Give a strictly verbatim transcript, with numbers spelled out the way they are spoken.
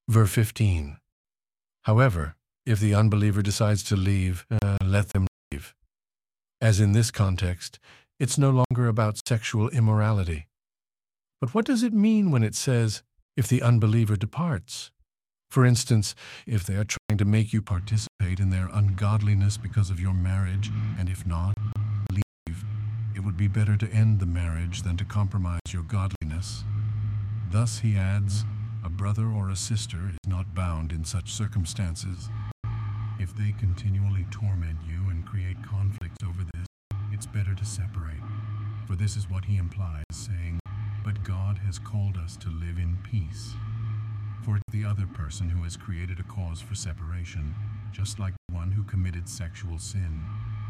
Verse fifteen. However, if the unbeliever decides to leave, uh, let them leave. As in this context, it's no longer about sexual immorality. But what does it mean when it says, if the unbeliever departs? For instance, if they are trying to make you participate in their ungodliness because of your marriage, and if not, leave, it would be better to end the marriage than to compromise your godliness. Thus, he adds, a brother or a sister is not bound in such circumstances. If they continually torment you and create conflicts over this, it's better to separate. For this is what he implies, saying, but God has called us to live in peace. For it's the other person who has created a cause for separation, just like the one who committed sexual sin.